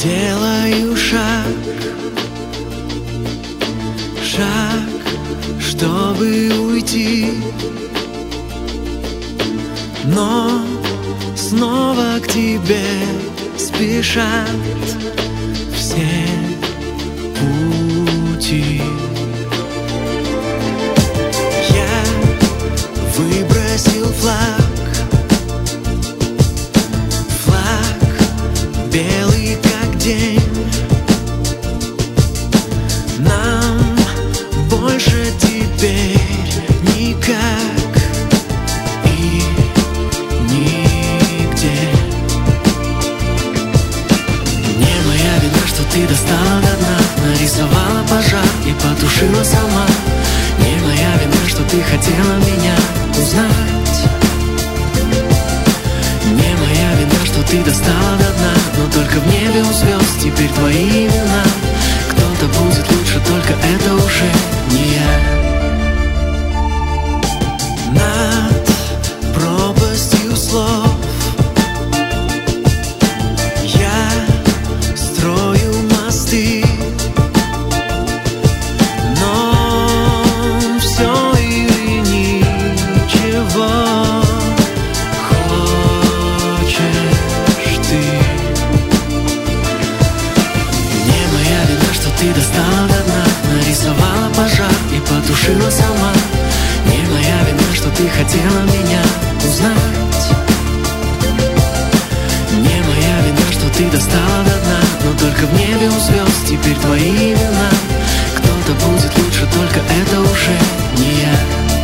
Делаю шаг, чтобы уйти, но снова к тебе спешат все пути. Я выбросил флаг белый как день. Нам больше теперь никак и нигде. Не моя вина, что ты достала до дна, нарисовала пожар и потушила сама. Не моя вина, что ты хотела меня узнать. Не моя вина, что ты достала до дна, но только в небе у звезд теперь твои имена. Кто-то будет лучше, только это уже не я. Над пропастью слов я строю мосты, но все или ничего. Ты достала до дна, нарисовала пожар и потушила сама. Не моя вина, что ты хотела меня узнать. Не моя вина, что ты достала до дна, но только в небе у звезд теперь твои имена. Кто-то будет лучше, только это уже не я.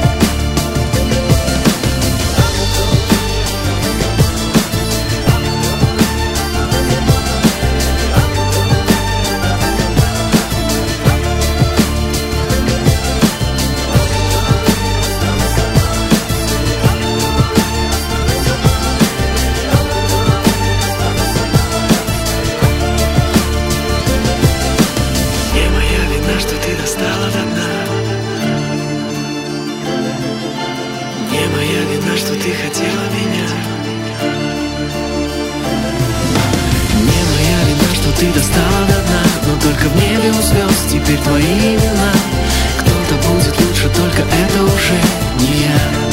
Что ты достала до дна. Не моя вина, что ты хотела меня. Не моя вина, что ты достала до дна, но только в небе у звезд теперь твои имена. Кто-то будет лучше, только это уже не я.